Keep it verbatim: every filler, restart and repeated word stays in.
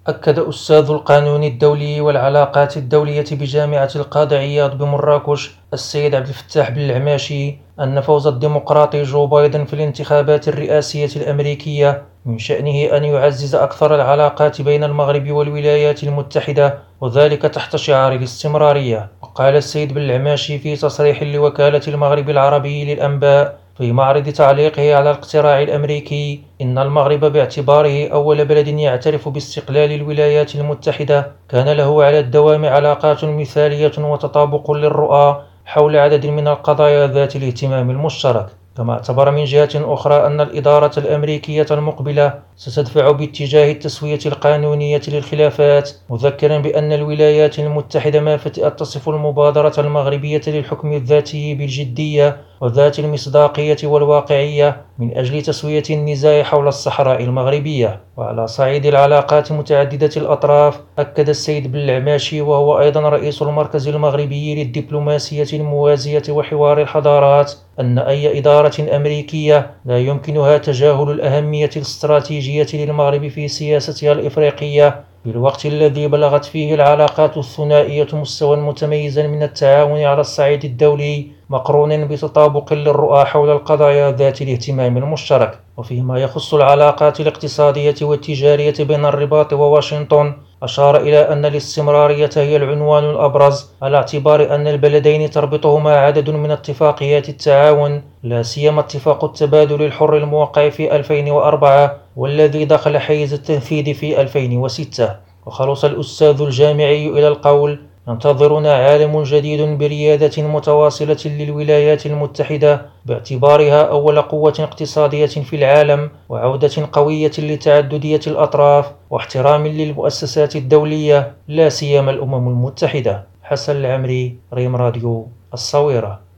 أكد أستاذ القانون الدولي والعلاقات الدولية بجامعة القاضي عياض بمراكش السيد عبد الفتاح بن العماشي أن فوز الديمقراطي جو بايدن في الانتخابات الرئاسية الأمريكية من شأنه أن يعزز أكثر العلاقات بين المغرب والولايات المتحدة، وذلك تحت شعار الاستمرارية. وقال السيد بن العماشي في تصريح لوكالة المغرب العربي للأنباء في معرض تعليقه على الاقتراع الأمريكي إن المغرب باعتباره أول بلد يعترف باستقلال الولايات المتحدة كان له على الدوام علاقات مثالية وتطابق للرؤى حول عدد من القضايا ذات الاهتمام المشترك. كما اعتبر من جهة أخرى أن الإدارة الأمريكية المقبلة ستدفع باتجاه التسوية القانونية للخلافات، مذكرا بأن الولايات المتحدة ما فتئت تصف المبادرة المغربية للحكم الذاتي بالجدية وذات المصداقية والواقعية من أجل تسوية النزاع حول الصحراء المغربية. وعلى صعيد العلاقات متعددة الأطراف، أكد السيد بن العماشي وهو أيضا رئيس المركز المغربي للدبلوماسية الموازية وحوار الحضارات أن أي إدارة أمريكية لا يمكنها تجاهل الأهمية الاستراتيجية للمغرب في سياستها الإفريقية في الوقت الذي بلغت فيه العلاقات الثنائية مستوى متميزا من التعاون على الصعيد الدولي مقرون بتطابق للرؤى حول القضايا ذات الاهتمام المشترك. وفيما يخص العلاقات الاقتصادية والتجارية بين الرباط وواشنطن، أشار إلى أن الاستمرارية هي العنوان الأبرز على اعتبار أن البلدين تربطهما عدد من اتفاقيات التعاون، لا سيما اتفاق التبادل الحر الموقع في ألفين وأربعة والذي دخل حيز التنفيذ في ألفين وستة. وخلص الأستاذ الجامعي إلى القول: ينتظرنا عالم جديد بريادة متواصلة للولايات المتحدة باعتبارها أول قوة اقتصادية في العالم، وعودة قوية لتعددية الأطراف واحترام للمؤسسات الدولية لا سيما الأمم المتحدة. حسن العمري، ريم راديو، الصويرة.